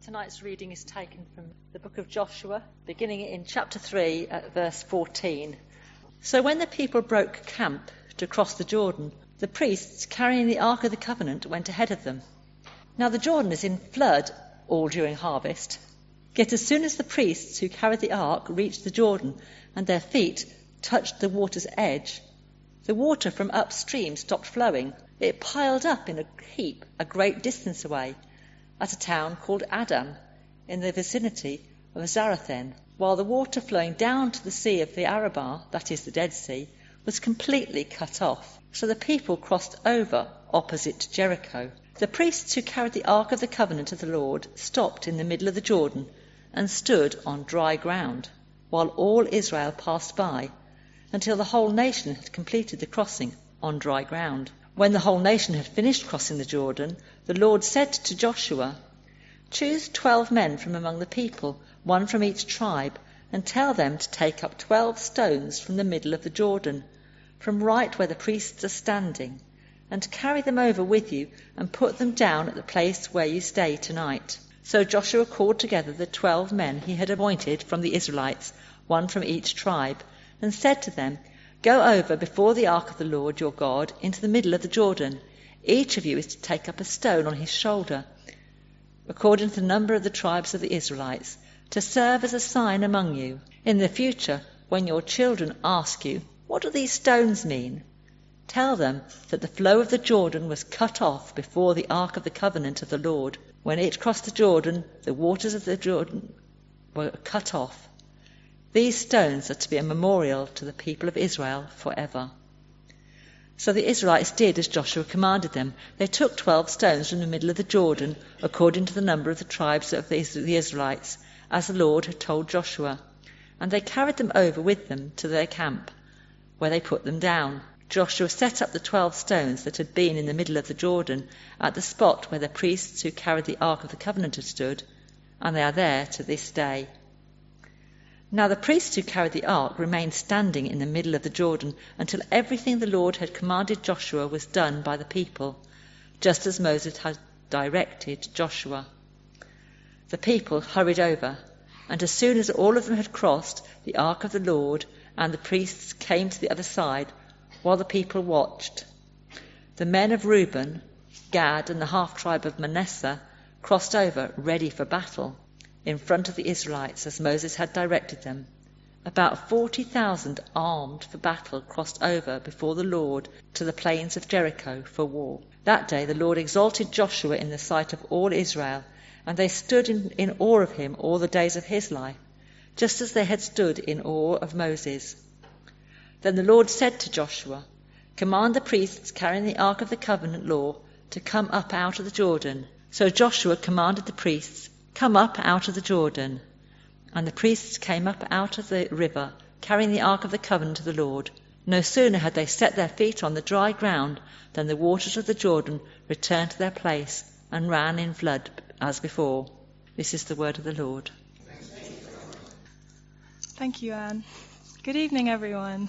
Tonight's reading is taken from the book of Joshua, beginning in chapter 3 at verse 14. So when the people broke camp to cross the Jordan, the priests carrying the Ark of the Covenant went ahead of them. Now the Jordan is in flood all during harvest. Yet as soon as the priests who carried the Ark reached the Jordan and their feet touched the water's edge, the water from upstream stopped flowing. It piled up in a heap a great distance away, at a town called Adam, in the vicinity of Zarethan, while the water flowing down to the Sea of the Arabah, that is the Dead Sea, was completely cut off. So the people crossed over opposite Jericho. The priests who carried the Ark of the Covenant of the Lord stopped in the middle of the Jordan and stood on dry ground, while all Israel passed by, until the whole nation had completed the crossing on dry ground. When the whole nation had finished crossing the Jordan, the Lord said to Joshua, "Choose 12 men from among the people, one from each tribe, and tell them to take up 12 stones from the middle of the Jordan, from right where the priests are standing, and carry them over with you and put them down at the place where you stay tonight." So Joshua called together the 12 men he had appointed from the Israelites, one from each tribe, and said to them, "Go over before the ark of the Lord your God into the middle of the Jordan. Each of you is to take up a stone on his shoulder, according to the number of the tribes of the Israelites, to serve as a sign among you. In the future, when your children ask you, 'What do these stones mean?' tell them that the flow of the Jordan was cut off before the ark of the covenant of the Lord. When it crossed the Jordan, the waters of the Jordan were cut off. These stones are to be a memorial to the people of Israel forever." So the Israelites did as Joshua commanded them. They took 12 stones from the middle of the Jordan, according to the number of the tribes of the Israelites, as the Lord had told Joshua. And they carried them over with them to their camp, where they put them down. Joshua set up the 12 stones that had been in the middle of the Jordan at the spot where the priests who carried the Ark of the Covenant had stood, and they are there to this day. Now the priests who carried the ark remained standing in the middle of the Jordan until everything the Lord had commanded Joshua was done by the people, just as Moses had directed Joshua. The people hurried over, and as soon as all of them had crossed, the ark of the Lord and the priests came to the other side, while the people watched. The men of Reuben, Gad, and the half-tribe of Manasseh crossed over, ready for battle, in front of the Israelites, as Moses had directed them. About 40,000 armed for battle crossed over before the Lord to the plains of Jericho for war. That day the Lord exalted Joshua in the sight of all Israel, and they stood in awe of him all the days of his life, just as they had stood in awe of Moses. Then the Lord said to Joshua, "Command the priests carrying the Ark of the Covenant law to come up out of the Jordan." So Joshua commanded the priests, "Come up out of the Jordan." And the priests came up out of the river, carrying the Ark of the Covenant of the Lord. No sooner had they set their feet on the dry ground than the waters of the Jordan returned to their place and ran in flood as before. This is the word of the Lord. Thank you, Anne. Good evening, everyone.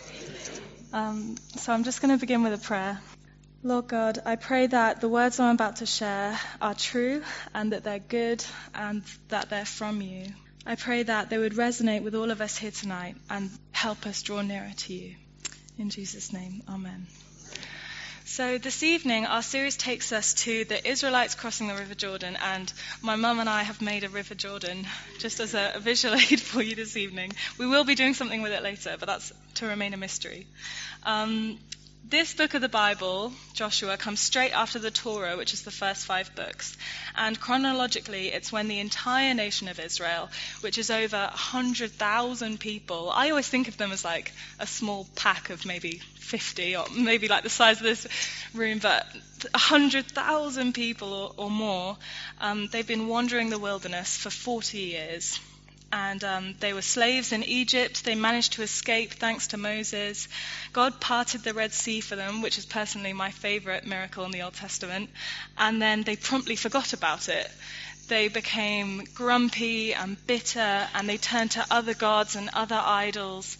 So I'm just going to begin with a prayer. Lord God, I pray that the words I'm about to share are true and that they're good and that they're from you. I pray that they would resonate with all of us here tonight and help us draw nearer to you. In Jesus' name, amen. So this evening, our series takes us to the Israelites crossing the River Jordan, and my mum and I have made a River Jordan just as a visual aid for you this evening. We will be doing something with it later, but that's to remain a mystery. This book of the Bible, Joshua, comes straight after the Torah, which is the first 5 books. And chronologically, it's when the entire nation of Israel, which is over 100,000 people, I always think of them as like a small pack of maybe 50, or maybe like the size of this room, but 100,000 people or more, they've been wandering the wilderness for 40 years. And they were slaves in Egypt. They managed to escape thanks to Moses. God parted the Red Sea for them, which is personally my favorite miracle in the Old Testament. And then they promptly forgot about it. They became grumpy and bitter, and they turned to other gods and other idols.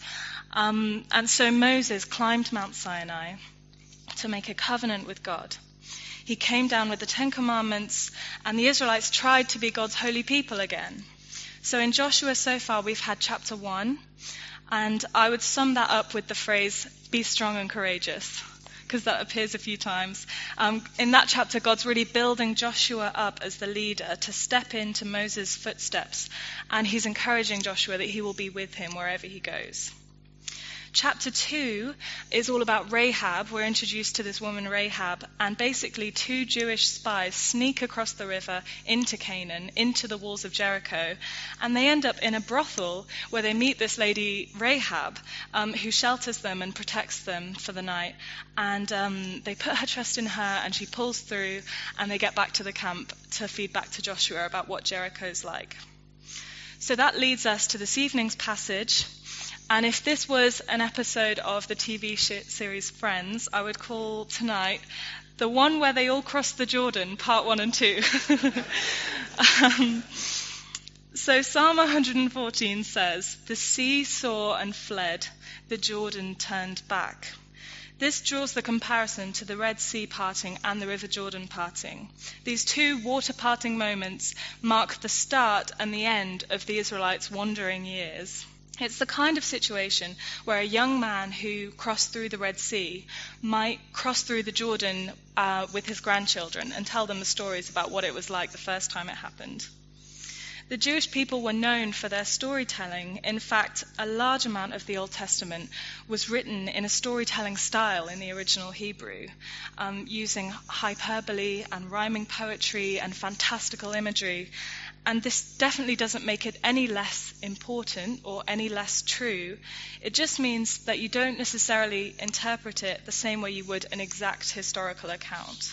And so Moses climbed Mount Sinai to make a covenant with God. He came down with the 10 Commandments, and the Israelites tried to be God's holy people again. So in Joshua so far, we've had chapter 1, and I would sum that up with the phrase, be strong and courageous, because that appears a few times. In that chapter, God's really building Joshua up as the leader to step into Moses' footsteps, and he's encouraging Joshua that he will be with him wherever he goes. Chapter 2 is all about Rahab. We're introduced to this woman Rahab, and basically 2 Jewish spies sneak across the river into Canaan, into the walls of Jericho, and they end up in a brothel where they meet this lady Rahab, who shelters them and protects them for the night. And they put her trust in her, and she pulls through, and they get back to the camp to feed back to Joshua about what Jericho's like. So that leads us to this evening's passage. And if this was an episode of the TV series Friends, I would call tonight the one where they all cross the Jordan, part 1 and 2. So Psalm 114 says, "The sea saw and fled, the Jordan turned back." This draws the comparison to the Red Sea parting and the River Jordan parting. These 2 water parting moments mark the start and the end of the Israelites' wandering years. It's the kind of situation where a young man who crossed through the Red Sea might cross through the Jordan with his grandchildren and tell them the stories about what it was like the first time it happened. The Jewish people were known for their storytelling. In fact, a large amount of the Old Testament was written in a storytelling style in the original Hebrew, using hyperbole and rhyming poetry and fantastical imagery. And this definitely doesn't make it any less important or any less true. It just means that you don't necessarily interpret it the same way you would an exact historical account.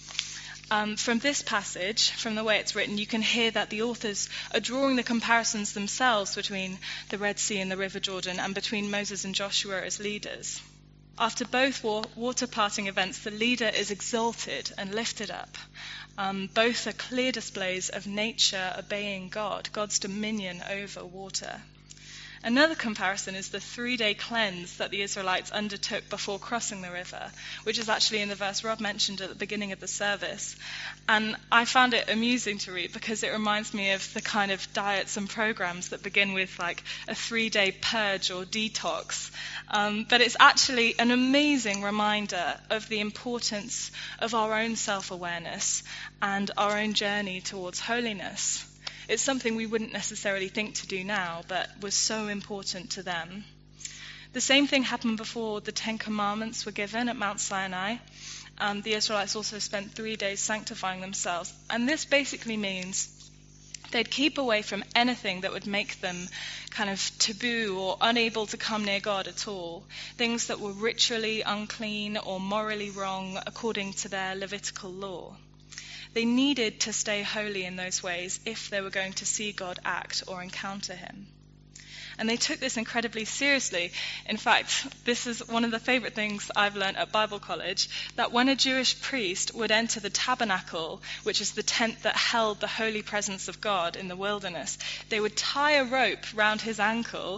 From this passage, from the way it's written, you can hear that the authors are drawing the comparisons themselves between the Red Sea and the River Jordan and between Moses and Joshua as leaders. After both water parting events, the leader is exalted and lifted up. Both are clear displays of nature obeying God, God's dominion over water. Another comparison is the 3-day cleanse that the Israelites undertook before crossing the river, which is actually in the verse Rob mentioned at the beginning of the service. And I found it amusing to read because it reminds me of the kind of diets and programs that begin with like a 3-day purge or detox. But it's actually an amazing reminder of the importance of our own self-awareness and our own journey towards holiness. It's something we wouldn't necessarily think to do now, but was so important to them. The same thing happened before the 10 Commandments were given at Mount Sinai. The Israelites also spent 3 days sanctifying themselves. And this basically means they'd keep away from anything that would make them kind of taboo or unable to come near God at all. Things that were ritually unclean or morally wrong according to their Levitical law. They needed to stay holy in those ways if they were going to see God act or encounter him. And they took this incredibly seriously. In fact, this is one of the favorite things I've learned at Bible college, that when a Jewish priest would enter the tabernacle, which is the tent that held the holy presence of God in the wilderness, they would tie a rope round his ankle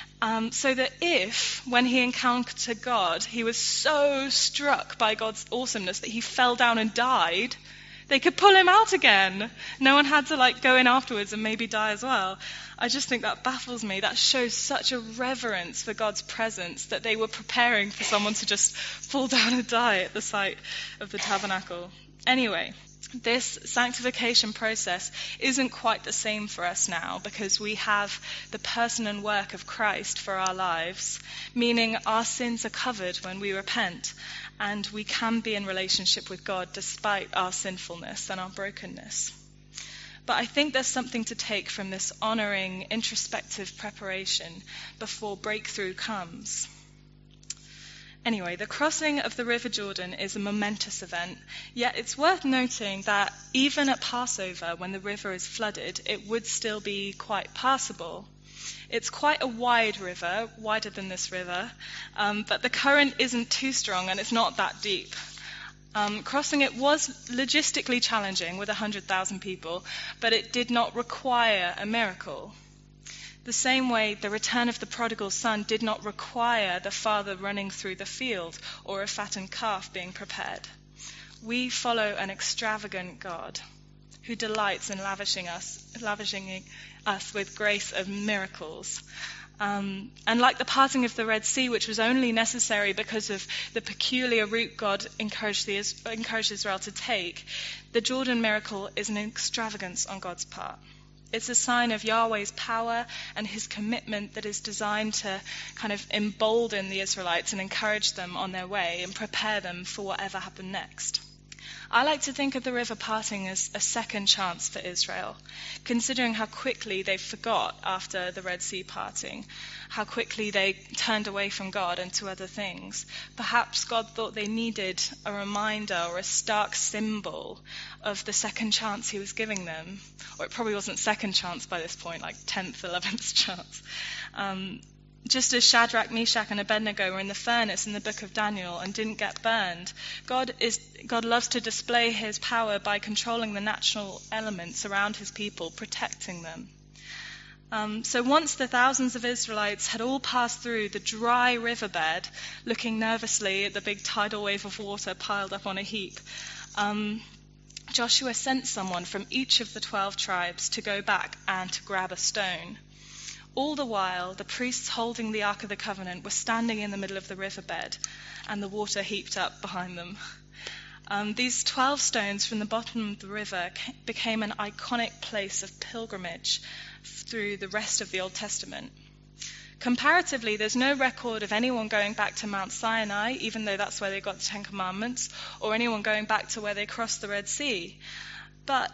so that if, when he encountered God, he was so struck by God's awesomeness that he fell down and died, they could pull him out again. No one had to go in afterwards and maybe die as well. I just think that baffles me. That shows such a reverence for God's presence that they were preparing for someone to just fall down and die at the sight of the tabernacle. Anyway, this sanctification process isn't quite the same for us now because we have the person and work of Christ for our lives, meaning our sins are covered when we repent. And we can be in relationship with God despite our sinfulness and our brokenness. But I think there's something to take from this honoring, introspective preparation before breakthrough comes. Anyway, the crossing of the River Jordan is a momentous event, yet it's worth noting that even at Passover, when the river is flooded, it would still be quite passable. It's quite a wide river, wider than this river, but the current isn't too strong and it's not that deep. Crossing it was logistically challenging with 100,000 people, but it did not require a miracle. The same way the return of the prodigal son did not require the father running through the field or a fattened calf being prepared. we follow an extravagant God who delights in lavishing us with grace and miracles. And like the parting of the Red Sea, which was only necessary because of the peculiar route God encouraged Israel to take, the Jordan miracle is an extravagance on God's part. It's a sign of Yahweh's power and his commitment that is designed to kind of embolden the Israelites and encourage them on their way and prepare them for whatever happened next. I like to think of the river parting as a second chance for Israel, considering how quickly they forgot after the Red Sea parting, how quickly they turned away from God and to other things. Perhaps God thought they needed a reminder or a stark symbol of the second chance he was giving them. Or it probably wasn't second chance by this point, like 10th, 11th chance. Just as Shadrach, Meshach, and Abednego were in the furnace in the book of Daniel and didn't get burned, God loves to display his power by controlling the natural elements around his people, protecting them. So once the thousands of Israelites had all passed through the dry riverbed, looking nervously at the big tidal wave of water piled up on a heap, Joshua sent someone from each of the 12 tribes to go back and to grab a stone. All the while, the priests holding the Ark of the Covenant were standing in the middle of the riverbed, and the water heaped up behind them. These 12 stones from the bottom of the river became an iconic place of pilgrimage through the rest of the Old Testament. Comparatively, there's no record of anyone going back to Mount Sinai, even though that's where they got the Ten Commandments, or anyone going back to where they crossed the Red Sea. But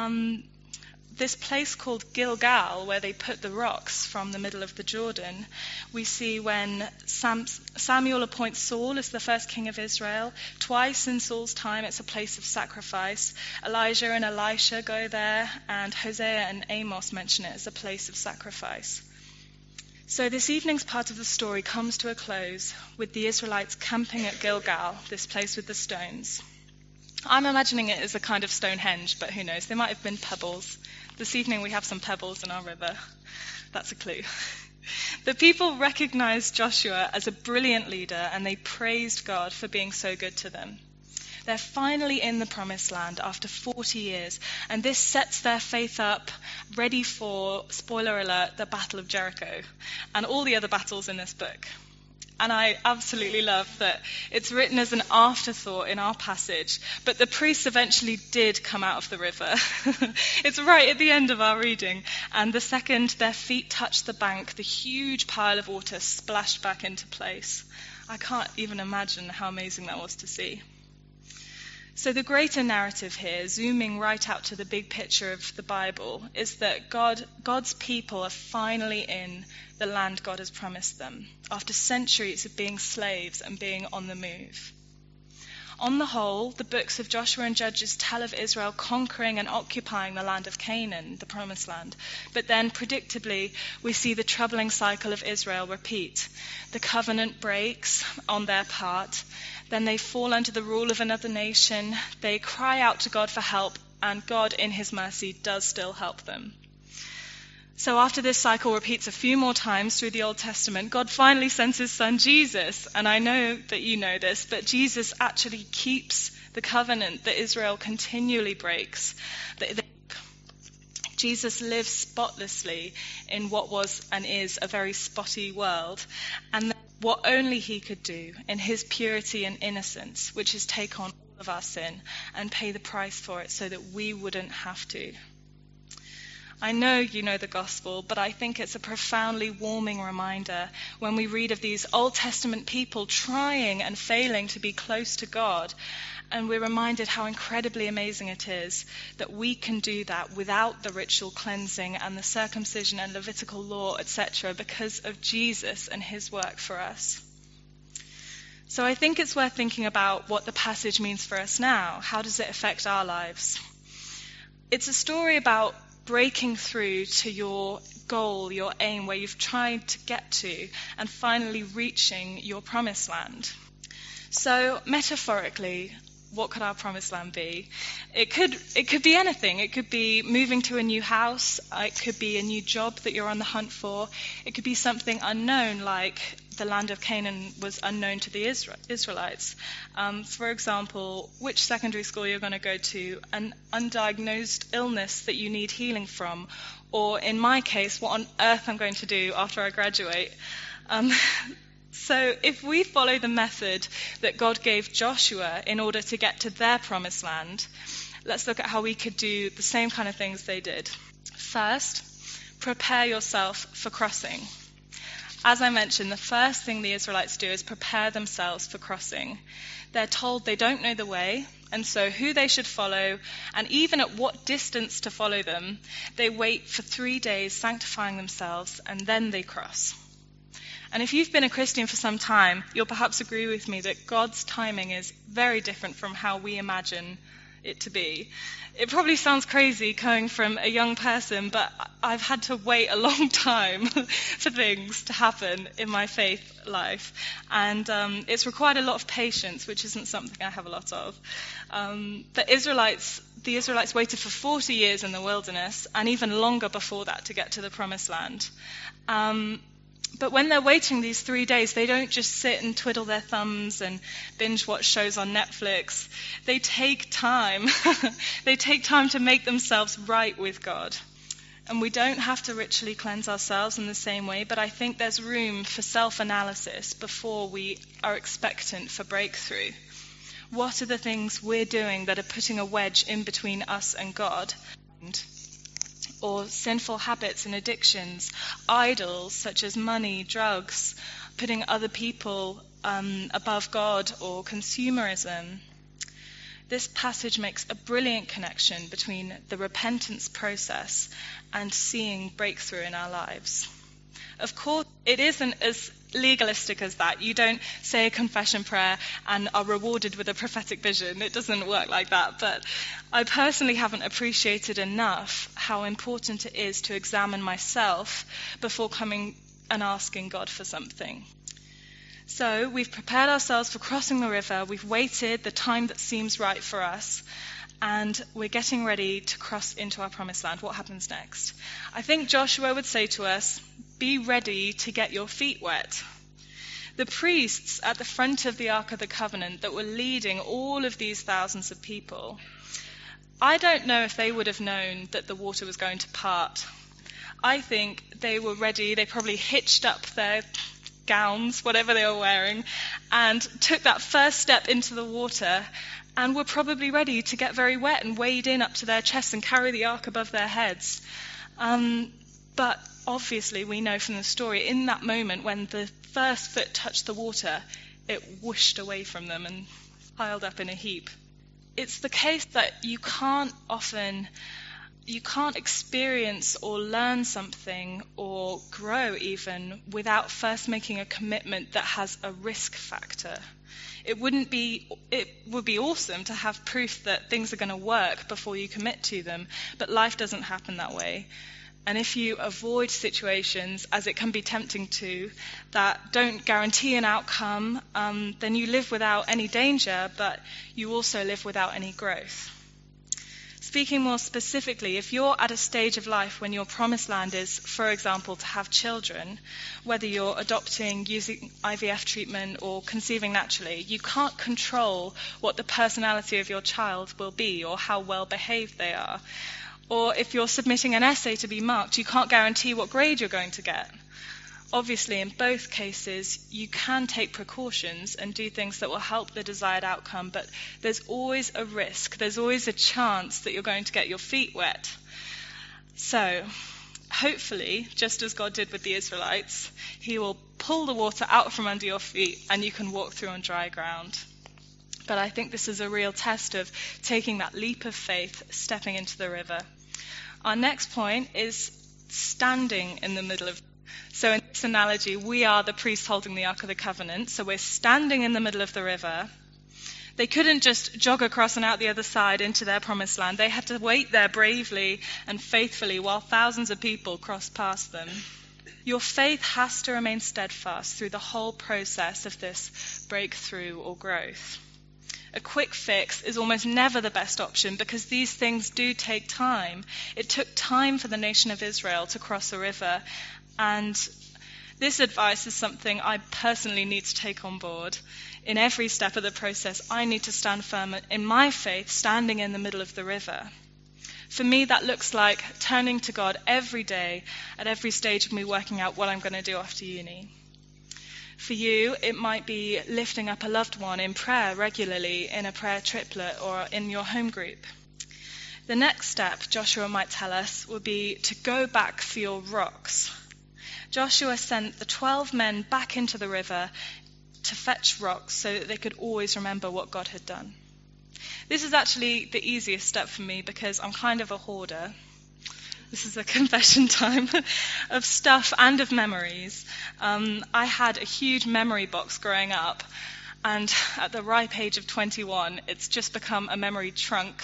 this place called Gilgal, where they put the rocks from the middle of the Jordan, we see when Samuel appoints Saul as the first king of Israel. Twice in Saul's time, it's a place of sacrifice. Elijah and Elisha go there, and Hosea and Amos mention it as a place of sacrifice. So this evening's part of the story comes to a close with the Israelites camping at Gilgal, this place with the stones. I'm imagining it as a kind of Stonehenge, but who knows? They might have been pebbles. This evening we have some pebbles in our river. That's a clue. The people recognized Joshua as a brilliant leader, and they praised God for being so good to them. They're finally in the Promised Land after 40 years, and this sets their faith up, ready for, spoiler alert, the Battle of Jericho, and all the other battles in this book. And I absolutely love that it's written as an afterthought in our passage, but the priests eventually did come out of the river. It's right at the end of our reading, and the second their feet touched the bank, the huge pile of water splashed back into place. I can't even imagine how amazing that was to see. So the greater narrative here, zooming right out to the big picture of the Bible, is that God's people are finally in the land God has promised them, after centuries of being slaves and being on the move. On the whole, the books of Joshua and Judges tell of Israel conquering and occupying the land of Canaan, the Promised Land. But then, predictably, we see the troubling cycle of Israel repeat. The covenant breaks on their part. Then they fall under the rule of another nation. They cry out to God for help, and God, in his mercy, does still help them. So after this cycle repeats a few more times through the Old Testament, God finally sends his son Jesus. And I know that you know this, but Jesus actually keeps the covenant that Israel continually breaks. Jesus lives spotlessly in what was and is a very spotty world. And what only he could do in his purity and innocence, which is take on all of our sin and pay the price for it so that we wouldn't have to. I know you know the gospel, but I think it's a profoundly warming reminder when we read of these Old Testament people trying and failing to be close to God, and we're reminded how incredibly amazing it is that we can do that without the ritual cleansing and the circumcision and Levitical law, etc., because of Jesus and his work for us. So I think it's worth thinking about what the passage means for us now. How does it affect our lives? It's a story about breaking through to your goal, your aim, where you've tried to get to, and finally reaching your promised land. So, metaphorically, what could our promised land be? It could be anything. It could be moving to a new house. It could be a new job that you're on the hunt for. It could be something unknown, like the land of Canaan was unknown to the Israelites. For example, which secondary school you're going to go to, an undiagnosed illness that you need healing from, or in my case, what on earth I'm going to do after I graduate. So if we follow the method that God gave Joshua in order to get to their promised land, let's look at how we could do the same kind of things they did. First, prepare yourself for crossing. As I mentioned, the first thing the Israelites do is prepare themselves for crossing. They're told they don't know the way, and so who they should follow, and even at what distance to follow them, they wait for 3 days sanctifying themselves, and then they cross. And if you've been a Christian for some time, you'll perhaps agree with me that God's timing is very different from how we imagine it to be. It probably sounds crazy coming from a young person, but I've had to wait a long time for things to happen in my faith life. And it's required a lot of patience, which isn't something I have a lot of. The Israelites waited for 40 years in the wilderness, and even longer before that to get to the promised land. But when they're waiting these 3 days, they don't just sit and twiddle their thumbs and binge watch shows on Netflix. They take time. They take time to make themselves right with God. And we don't have to ritually cleanse ourselves in the same way, but I think there's room for self-analysis before we are expectant for breakthrough. What are the things we're doing that are putting a wedge in between us and God? Or sinful habits and addictions, idols such as money, drugs, putting other people above God, or consumerism. This passage makes a brilliant connection between the repentance process and seeing breakthrough in our lives. Of course, it isn't as legalistic as that. You don't say a confession prayer and are rewarded with a prophetic vision. It doesn't work like that. But I personally haven't appreciated enough how important it is to examine myself before coming and asking God for something. So we've prepared ourselves for crossing the river. We've waited the time that seems right for us. And we're getting ready to cross into our promised land. What happens next? I think Joshua would say to us, be ready to get your feet wet. The priests at the front of the Ark of the Covenant that were leading all of these thousands of people, I don't know if they would have known that the water was going to part. I think they were ready. They probably hitched up their gowns, whatever they were wearing, and took that first step into the water, and were probably ready to get very wet and wade in up to their chests and carry the ark above their heads. But obviously we know from the story, in that moment when the first foot touched the water, it whooshed away from them and piled up in a heap. It's the case that you can't experience or learn something or grow even without first making a commitment that has a risk factor. It would be awesome to have proof that things are going to work before you commit to them, but life doesn't happen that way. And if you avoid situations, as it can be tempting to, that don't guarantee an outcome, then you live without any danger, but you also live without any growth. Speaking more specifically, if you're at a stage of life when your promised land is, for example, to have children, whether you're adopting, using IVF treatment, or conceiving naturally, you can't control what the personality of your child will be or how well behaved they are. Or if you're submitting an essay to be marked, you can't guarantee what grade you're going to get. Obviously, in both cases, you can take precautions and do things that will help the desired outcome, but there's always a risk. There's always a chance that you're going to get your feet wet. So, hopefully, just as God did with the Israelites, he will pull the water out from under your feet and you can walk through on dry ground. But I think this is a real test of taking that leap of faith, stepping into the river. Our next point is standing in the middle of. So in this analogy, we are the priests holding the Ark of the Covenant. So we're standing in the middle of the river. They couldn't just jog across and out the other side into their promised land. They had to wait there bravely and faithfully while thousands of people crossed past them. Your faith has to remain steadfast through the whole process of this breakthrough or growth. A quick fix is almost never the best option because these things do take time. It took time for the nation of Israel to cross the river, and This advice is something I personally need to take on board. In every step of the process, I need to stand firm in my faith, standing in the middle of the river. For me, that looks like turning to God every day at every stage of me working out what I'm going to do after uni. For you, it might be lifting up a loved one in prayer regularly in a prayer triplet or in your home group. The next step, Joshua might tell us, would be to go back for your rocks. Joshua sent the 12 men back into the river to fetch rocks so that they could always remember what God had done. This is actually the easiest step for me because I'm kind of a hoarder. This is a confession time of stuff and of memories. I had a huge memory box growing up, and at the ripe age of 21, it's just become a memory trunk.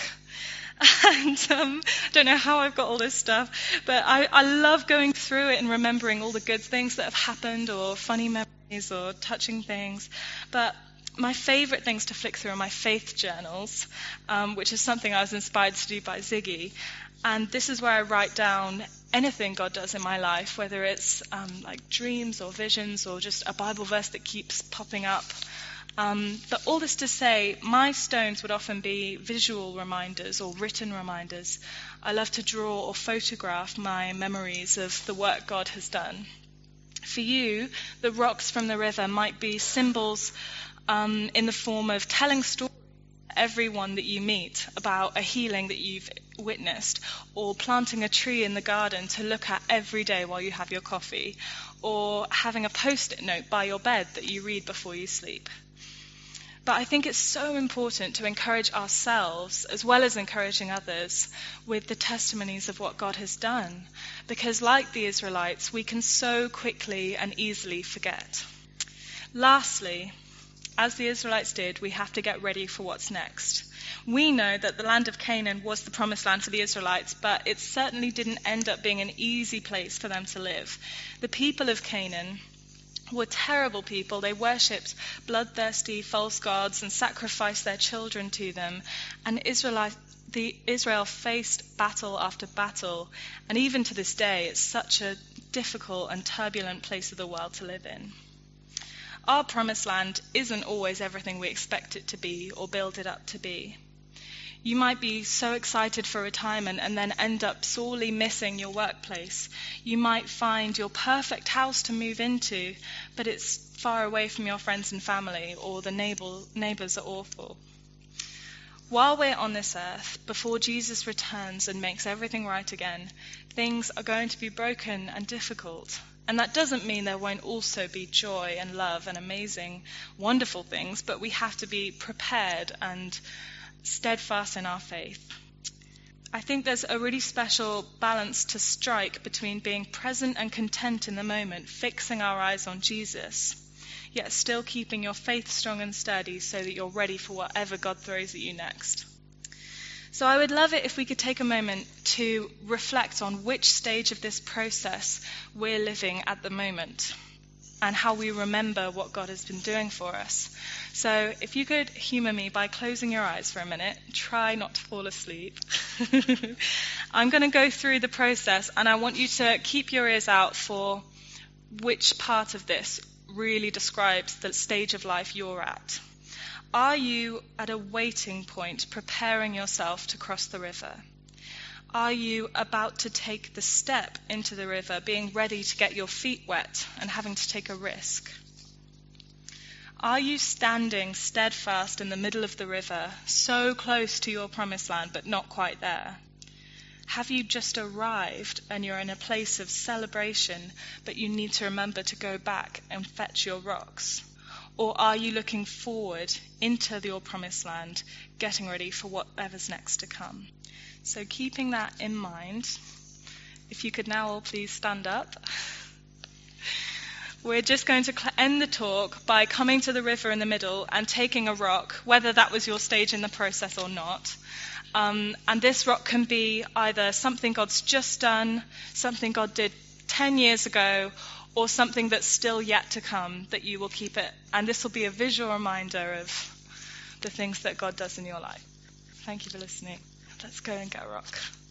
And I don't know how I've got all this stuff, but I love going through it and remembering all the good things that have happened, or funny memories, or touching things. But my favourite things to flick through are my faith journals, which is something I was inspired to do by Ziggy. And this is where I write down anything God does in my life, whether it's like dreams or visions or just a Bible verse that keeps popping up. But all this to say, my stones would often be visual reminders or written reminders. I love to draw or photograph my memories of the work God has done. For you, the rocks from the river might be symbols in the form of telling stories to everyone that you meet about a healing that you've witnessed, or planting a tree in the garden to look at every day while you have your coffee, or having a post-it note by your bed that you read before you sleep. But I think it's so important to encourage ourselves as well as encouraging others with the testimonies of what God has done, because like the Israelites, we can so quickly and easily forget. Lastly, as the Israelites did, we have to get ready for what's next. We know that the land of Canaan was the promised land for the Israelites, but it certainly didn't end up being an easy place for them to live. The people of Canaan were terrible people. They worshipped bloodthirsty false gods and sacrificed their children to them. And Israel faced battle after battle. And even to this day, it's such a difficult and turbulent place of the world to live in. Our promised land isn't always everything we expect it to be or build it up to be. You might be so excited for retirement and then end up sorely missing your workplace. You might find your perfect house to move into, but it's far away from your friends and family, or the neighbours are awful. While we're on this earth, before Jesus returns and makes everything right again, things are going to be broken and difficult. And that doesn't mean there won't also be joy and love and amazing, wonderful things, but we have to be prepared and steadfast in our faith. I think there's a really special balance to strike between being present and content in the moment, fixing our eyes on Jesus, yet still keeping your faith strong and sturdy so that you're ready for whatever God throws at you next. So I would love it if we could take a moment to reflect on which stage of this process we're living at the moment and how we remember what God has been doing for us. So if you could humour me by closing your eyes for a minute, try not to fall asleep. I'm going to go through the process, and I want you to keep your ears out for which part of this really describes the stage of life you're at. Are you at a waiting point, preparing yourself to cross the river? Are you about to take the step into the river, being ready to get your feet wet and having to take a risk? Are you standing steadfast in the middle of the river, so close to your promised land but not quite there? Have you just arrived and you're in a place of celebration, but you need to remember to go back and fetch your rocks? Or are you looking forward into your promised land, getting ready for whatever's next to come? So keeping that in mind, if you could now all please stand up. We're just going to end the talk by coming to the river in the middle and taking a rock, whether that was your stage in the process or not. And this rock can be either something God's just done, something God did 10 years ago, or something that's still yet to come, that you will keep it. And this will be a visual reminder of the things that God does in your life. Thank you for listening. Let's go and get a rock.